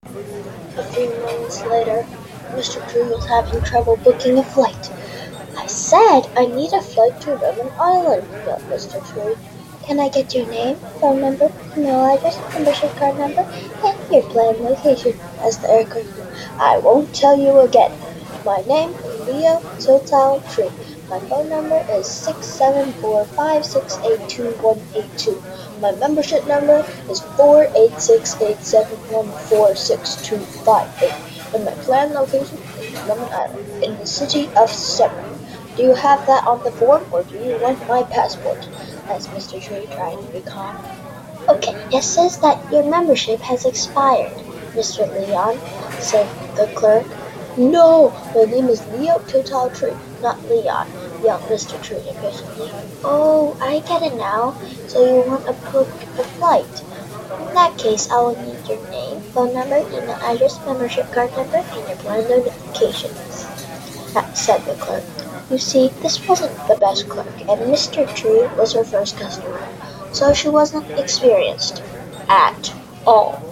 A few moments later, Mr. Tree was having trouble booking a flight. "I said I need a flight to Lemon Island," yelled Mr. Tree. "Can I get your name, phone number, email address, membership card number, and your planned location?" asked the aircraft. "I won't tell you again. My name is Leo Total Tree. My phone number is 67456828182. My membership number is 48687146258. And my planned location is Lemon Island, in the city of Summer. Do you have that on the form, or do you want my passport?" asked Mr. Tree, trying to be calm. "Okay, it says that your membership has expired, Mr. Leon," said the clerk. "No, my name is Leo Total Tree, not Leon," yelled Mr. Tree impatiently. "Oh, I get it now. So you want to book a flight. In that case, I will need your name, phone number, email address, membership card number, and your planned notifications," said the clerk. You see, this wasn't the best clerk, and Mr. Tree was her first customer, so she wasn't experienced at all.